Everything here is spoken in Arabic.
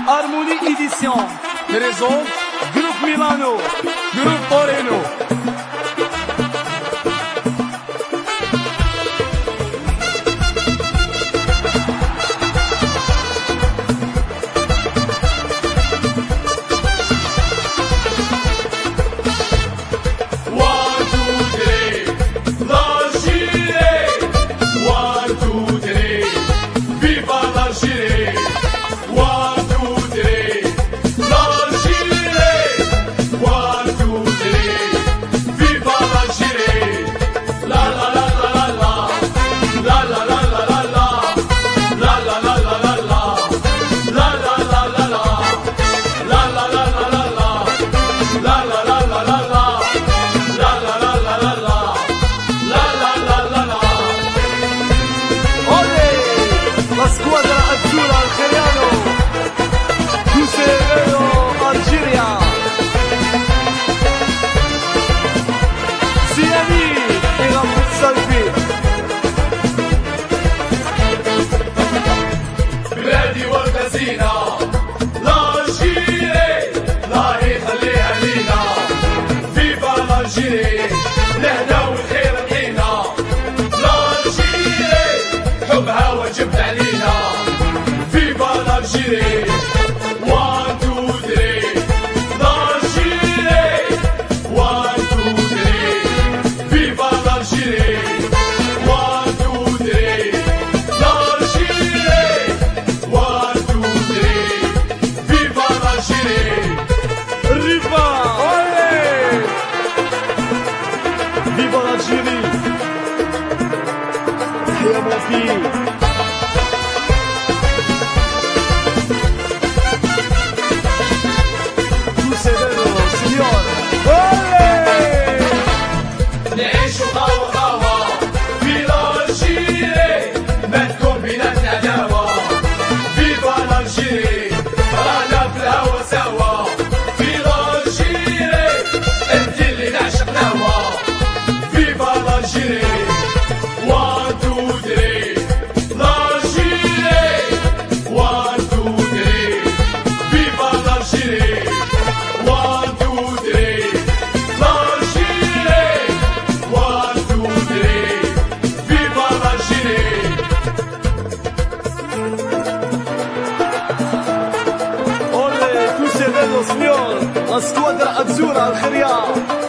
Harmonie Édition. Réseau, Groupe Milano, Groupe Torino. Viva l'Algérie! تحيا mon pays! Tous ces vélos, signor! Olé! نعيشوا غوا غوا في l'Algérie ما تكون بيناتنا عداوة فيفا l'Algérie رانا في الهوا سوا في l'Algérie انت اللي نعشق نهوى فيفا l'Algérie 1 2 3 l'Algérie 1 2 3 فيفا l'Algérie 1 2 3 l'Algérie 1 2 3 فيفا l'Algérie Olé, tous ces vélos, signor! La squadra azzurra al Khiriya!